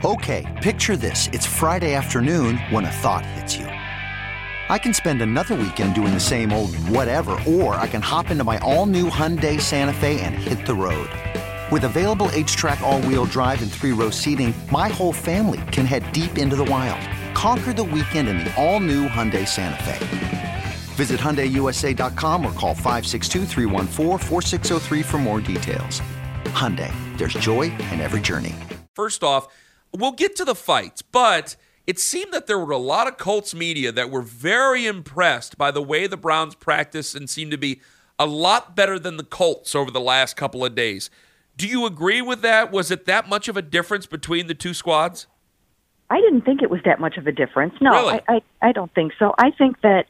Okay, picture this. It's Friday afternoon when a thought hits you. I can spend another weekend doing the same old whatever, or I can hop into my all-new Hyundai Santa Fe and hit the road. With available H-Track all-wheel drive and 3-row seating, my whole family can head deep into the wild. Conquer the weekend in the all-new Hyundai Santa Fe. Visit HyundaiUSA.com or call 562-314-4603 for more details. Hyundai, there's joy in every journey. First off, we'll get to the fights, but it seemed that there were a lot of Colts media that were very impressed by the way the Browns practice and seemed to be a lot better than the Colts over the last couple of days. Do you agree with that? Was it that much of a difference between the two squads? I didn't think it was that much of a difference. No, Really? I don't think so. I think that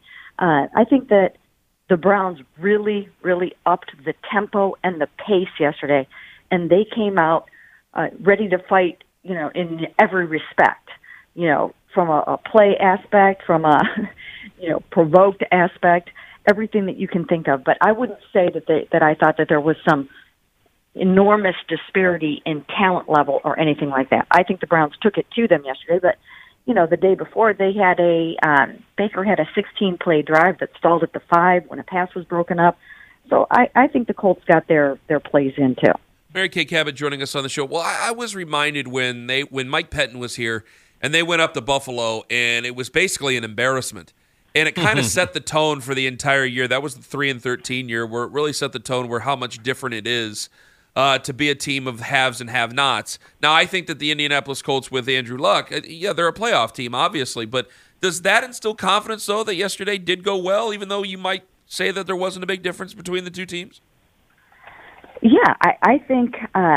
the Browns really, really upped the tempo and the pace yesterday, and they came out ready to fight, in every respect. From a play aspect, from a, provoked aspect, everything that you can think of. But I wouldn't say that I thought that there was some enormous disparity in talent level or anything like that. I think the Browns took it to them yesterday, but, the day before they had Baker had a 16-play drive that stalled at the 5 when a pass was broken up. So I think the Colts got their plays in too. Mary Kay Cabot joining us on the show. Well, I was reminded when Mike Pettin was here and they went up to Buffalo, and it was basically an embarrassment. And it kind of set the tone for the entire year. That was the 3-13 year where it really set the tone where how much different it is to be a team of haves and have-nots. Now, I think that the Indianapolis Colts with Andrew Luck, they're a playoff team, obviously. But does that instill confidence, though, that yesterday did go well, even though you might say that there wasn't a big difference between the two teams? Yeah, I think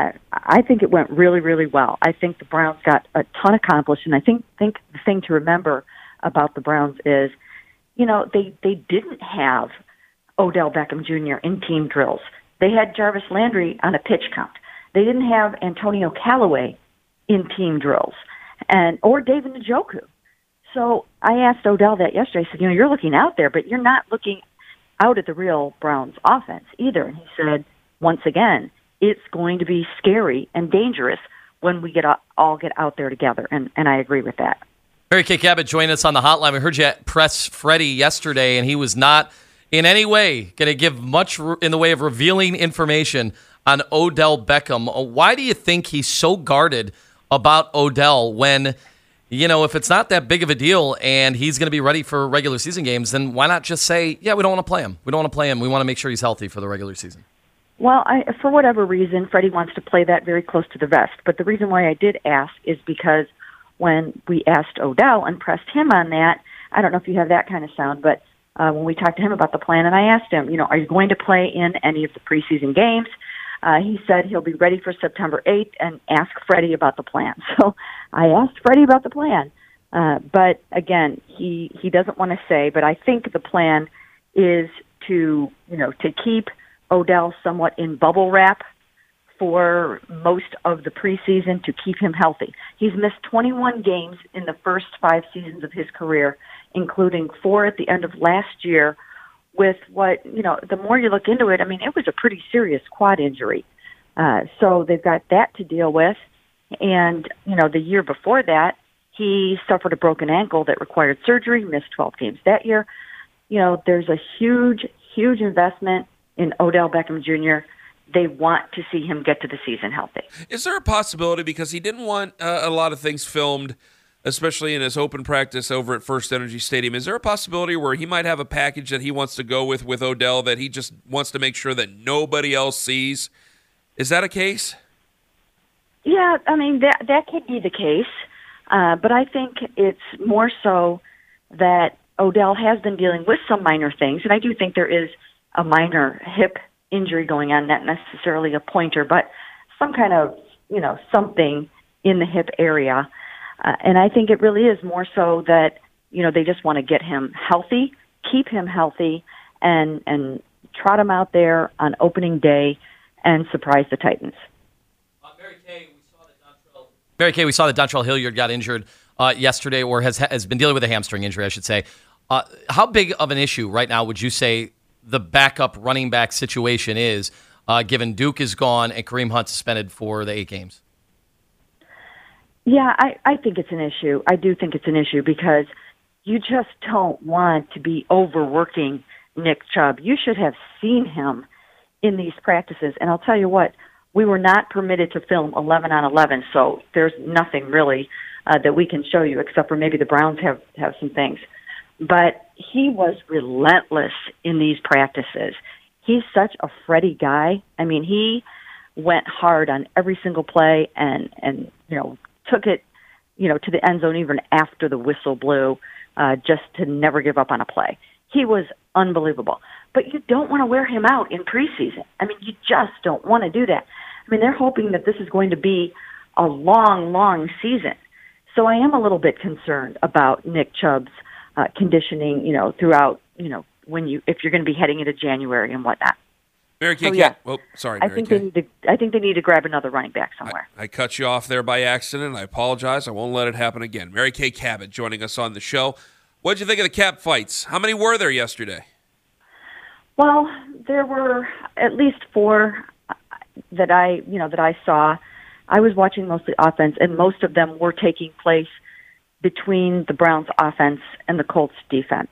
it went really, really well. I think the Browns got a ton accomplished, and I think the thing to remember about the Browns is, they didn't have Odell Beckham Jr. in team drills. They had Jarvis Landry on a pitch count. They didn't have Antonio Callaway in team drills, or David Njoku. So I asked Odell that yesterday. I said, you're looking out there, but you're not looking out at the real Browns offense either. And he said, once again, it's going to be scary and dangerous when we all get out there together, and I agree with that. Mary Kay Cabot joined us on the hotline. We heard you press Freddie yesterday, and he was not in any way going to give much in the way of revealing information on Odell Beckham. Why do you think he's so guarded about Odell when, if it's not that big of a deal and he's going to be ready for regular season games, then why not just say, we don't want to play him. We don't want to play him. We want to make sure he's healthy for the regular season. Well, for whatever reason, Freddie wants to play that very close to the vest. But the reason why I did ask is because when we asked Odell and pressed him on that, I don't know if you have that kind of sound, but when we talked to him about the plan, and I asked him, are you going to play in any of the preseason games? He said he'll be ready for September 8th and ask Freddie about the plan. So I asked Freddie about the plan. But again, he doesn't want to say, but I think the plan is to keep Odell somewhat in bubble wrap for most of the preseason to keep him healthy. He's missed 21 games in the first 5 seasons of his career, including 4 at the end of last year with what, the more you look into it, it was a pretty serious quad injury. So they've got that to deal with. And, the year before that, he suffered a broken ankle that required surgery, missed 12 games that year. There's a huge, huge investment in Odell Beckham Jr. They want to see him get to the season healthy. Is there a possibility, because he didn't want a lot of things filmed, especially in his open practice over at First Energy Stadium, is there a possibility where he might have a package that he wants to go with Odell that he just wants to make sure that nobody else sees? Is that a case? Yeah, that could be the case. But I think it's more so that Odell has been dealing with some minor things, and I do think there is a minor hip injury going on, not necessarily a pointer, but some kind of, something in the hip area. And I think it really is more so that, they just want to get him healthy, keep him healthy, and trot him out there on opening day and surprise the Titans. Mary Kay, we saw that Dontrell Hilliard got injured yesterday, or has been dealing with a hamstring injury, I should say. How big of an issue right now would you say the backup running back situation is, given Duke is gone and Kareem Hunt suspended for the 8 games? Yeah, I think it's an issue. I do think it's an issue because you just don't want to be overworking Nick Chubb. You should have seen him in these practices. And I'll tell you what, we were not permitted to film 11 on 11, so there's nothing really that we can show you except for maybe the Browns have some things. But he was relentless in these practices. He's such a Freddie guy. I mean, he went hard on every single play and took it, to the end zone even after the whistle blew, just to never give up on a play. He was unbelievable. But you don't want to wear him out in preseason. I mean, you just don't want to do that. I mean, they're hoping that this is going to be a long, long season. So I am a little bit concerned about Nick Chubb's conditioning, throughout, if you're going to be heading into January and whatnot. Mary Kay, sorry, I Mary think Kay. I think they need to grab another running back somewhere. I cut you off there by accident. I apologize. I won't let it happen again. Mary Kay Cabot joining us on the show. What did you think of the cap fights? How many were there yesterday? Well, there were at least 4 that I saw. I was watching mostly offense, and most of them were taking place between the Browns offense and the Colts defense.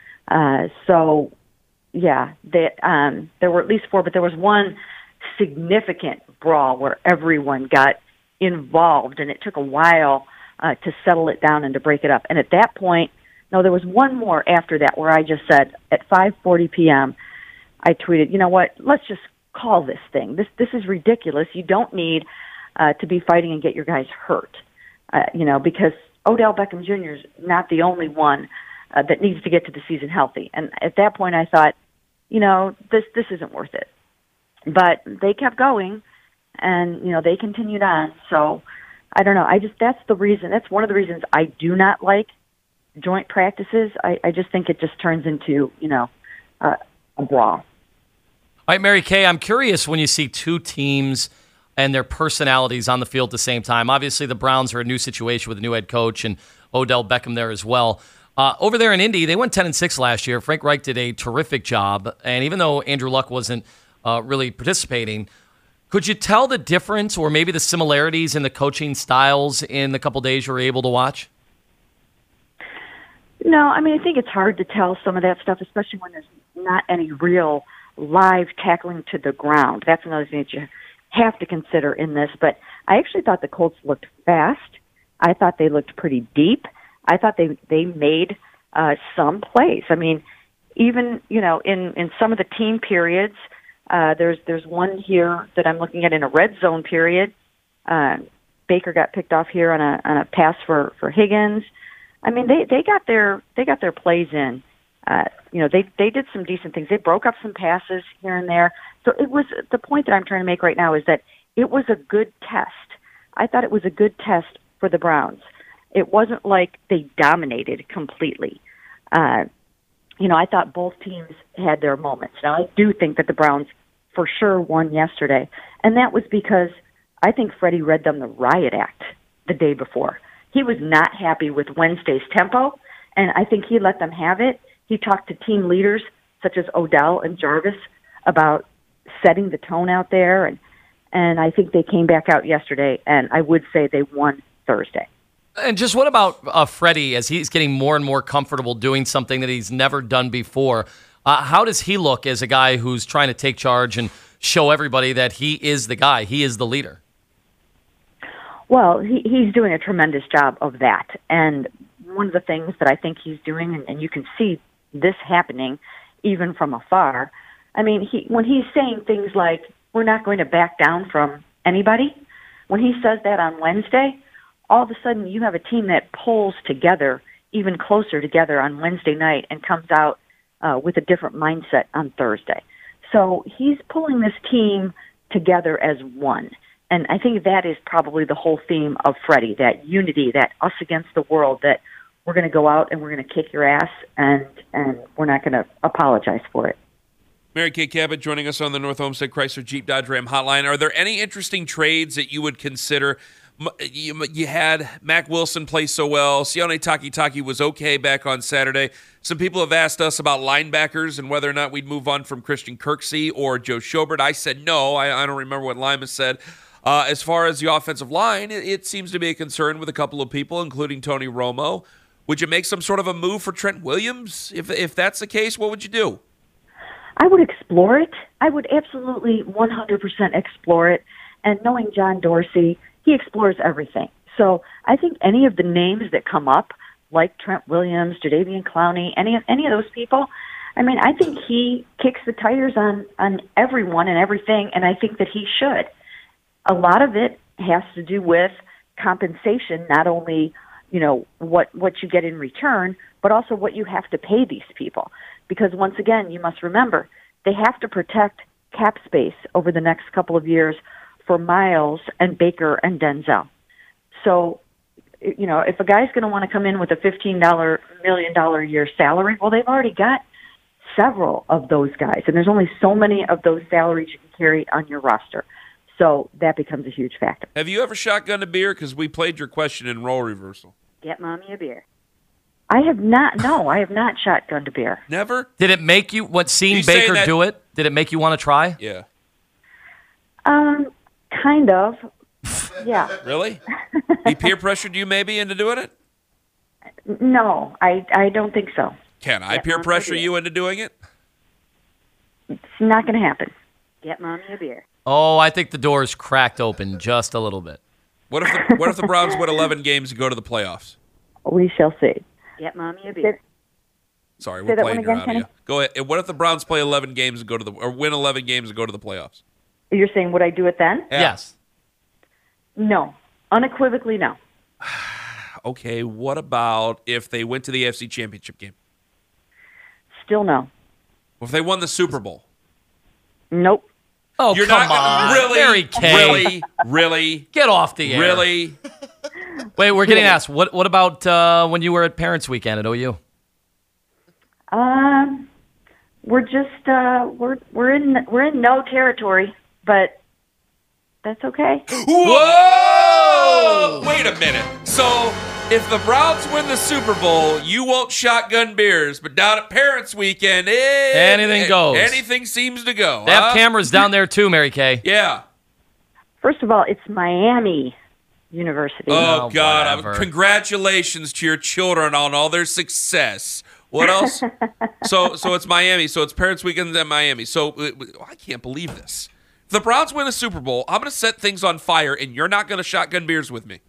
There were at least 4, but there was one significant brawl where everyone got involved, and it took a while to settle it down and to break it up. And at that point, no, there was one more after that where I just said at 5:40 p.m., I tweeted, you know what, let's just call this thing. This is ridiculous. You don't need to be fighting and get your guys hurt, because Odell Beckham Jr. is not the only one that needs to get to the season healthy. And at that point, I thought, this isn't worth it. But they kept going, and they continued on. So I don't know. That's the reason. That's one of the reasons I do not like joint practices. I just think it just turns into a brawl. All right, Mary Kay, I'm curious when you see 2 teams and their personalities on the field at the same time. Obviously, the Browns are a new situation with a new head coach and Odell Beckham there as well. Over there in Indy, they went 10-6 last year. Frank Reich did a terrific job, and even though Andrew Luck wasn't really participating, could you tell the difference or maybe the similarities in the coaching styles in the couple days you were able to watch? No, I mean, I think it's hard to tell some of that stuff, especially when there's not any real live tackling to the ground. That's another thing that you have to consider in this. But I actually thought the Colts looked fast. I thought they looked pretty deep. I thought they made some plays. I mean, even, in some of the team periods, there's one here that I'm looking at in a red zone period. Baker got picked off here on a pass for Higgins. I mean, they got their plays in. They did some decent things. They broke up some passes here and there. So it was the point that I'm trying to make right now is that it was a good test. I thought it was a good test for the Browns. It wasn't like they dominated completely. I thought both teams had their moments. Now, I do think that the Browns for sure won yesterday, and that was because I think Freddie read them the riot act the day before. He was not happy with Wednesday's tempo, and I think he let them have it. He talked to team leaders such as Odell and Jarvis about setting the tone out there, and I think they came back out yesterday, and I would say they won Thursday. And just what about Freddie as he's getting more and more comfortable doing something that he's never done before? How does he look as a guy who's trying to take charge and show everybody that he is the guy, he is the leader? Well, he's doing a tremendous job of that. And one of the things that I think he's doing, and you can see this happening even from afar, I mean, when he's saying things like, we're not going to back down from anybody, when he says that on Wednesday, all of a sudden you have a team that pulls together even closer together on Wednesday night and comes out with a different mindset on Thursday. So he's pulling this team together as one. And I think that is probably the whole theme of Freddie, that unity, that us against the world, that we're going to go out and we're going to kick your ass and we're not going to apologize for it. Mary Kay Cabot joining us on the North Olmsted Chrysler Jeep Dodge Ram hotline. Are there any interesting trades that you would consider? You had Mack Wilson play so well. Sione Takitaki was okay back on Saturday. Some people have asked us about linebackers and whether or not we'd move on from Christian Kirksey or Joe Schobert. I said no. I don't remember what Lima said. As far as the offensive line, it seems to be a concern with a couple of people, including Tony Romo. Would you make some sort of a move for Trent Williams? If that's the case, what would you do? I would explore it. I would absolutely 100% explore it. And knowing John Dorsey, he explores everything. So I think any of the names that come up, like Trent Williams, Jadeveon Clowney, any of those people, I mean, I think he kicks the tires on everyone and everything, and I think that he should. A lot of it has to do with compensation, not only, what you get in return, but also what you have to pay these people. Because once again, you must remember, they have to protect cap space over the next couple of years for Miles and Baker and Denzel. So, if a guy's going to want to come in with a $15 million a year salary, well, they've already got several of those guys, and there's only so many of those salaries you can carry on your roster. So that becomes a huge factor. Have you ever shotgunned a beer? Because we played your question in role reversal. Get mommy a beer. I have not. No, I have not shotgunned a beer. Never? Did it make you, seeing Baker do it, did it make you want to try? Yeah. Kind of. Yeah. Really? He peer pressured you maybe into doing it? No, I don't think so. Can I peer pressure you into doing it? It's not going to happen. Get mommy a beer. Oh, I think the door is cracked open just a little bit. What if the Browns win 11 games and go to the playoffs? We shall see. Get mommy a beer. Sorry, we're playing your audio. Go ahead. And what if the Browns play 11 games and win 11 games and go to the playoffs? You're saying would I do it then? Yeah. Yes. No. Unequivocally, no. Okay, what about if they went to the AFC Championship game? Still no. If they won the Super Bowl? Nope. Oh, You're come not on. Really? Mary Kay. Really? Get off the air. Really? Wait, we're getting asked. What about when you were at Parents Weekend at OU? We're just we're in no territory, but that's okay. Whoa! Wait a minute. So if the Browns win the Super Bowl, you won't shotgun beers, but down at Parents Weekend, anything goes. Anything seems to go. They have cameras down there too, Mary Kay. Yeah. First of all, it's Miami University. Oh, God. whatever. Congratulations to your children on all their success. What else? So it's Miami. So it's Parents Weekend at Miami. So I can't believe this. If the Browns win a Super Bowl, I'm going to set things on fire, and you're not going to shotgun beers with me.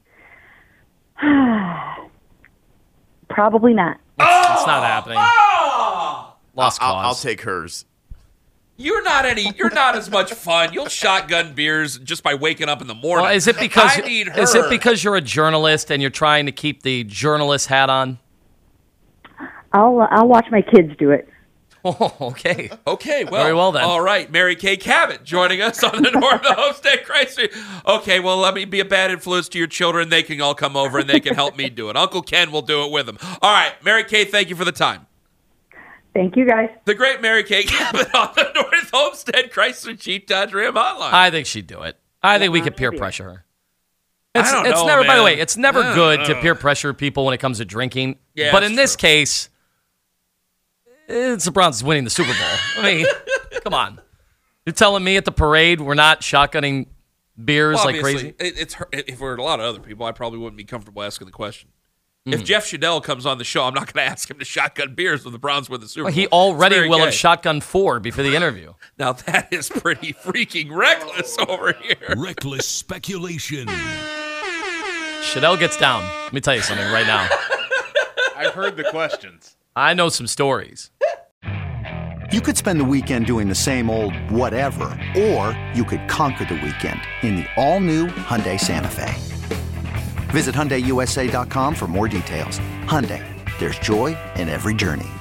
Probably not. It's not happening. Oh! Lost cause. I'll take hers. You're not as much fun. You'll shotgun beers just by waking up in the morning. Well, is it because I need her. is it because you're a journalist and you're trying to keep the journalist hat on? I'll watch my kids do it. Oh, okay. Okay, well, Very well then. All right, Mary Kay Cabot joining us on the North Homestead Chrysler. Okay, well, let me be a bad influence to your children. They can all come over and they can help me do it. Uncle Ken will do it with them. All right, Mary Kay, thank you for the time. Thank you, guys. The great Mary Kay Cabot on the North Homestead Chrysler Jeep Dodge Ram hotline. I think she'd do it. I think we could peer pressure her. It's don't it's know, never. By the man. way, it's never good to peer pressure people when it comes to drinking. Yeah, but that's in this true. case, it's the Browns winning the Super Bowl. I mean, come on. You're telling me at the parade we're not shotgunning beers Well, like obviously, crazy? it's her, if we're a lot of other people, I probably wouldn't be comfortable asking the question. If Jeff Shadell comes on the show, I'm not going to ask him to shotgun beers when the Browns win the Super Bowl. He It's already very will gay. have shotgun 4 before the interview. Now that is pretty freaking reckless over here. Reckless speculation. Shadell gets down. Let me tell you something right now. I've heard the questions. I know some stories. You could spend the weekend doing the same old whatever, or you could conquer the weekend in the all-new Hyundai Santa Fe. Visit HyundaiUSA.com for more details. Hyundai, there's joy in every journey.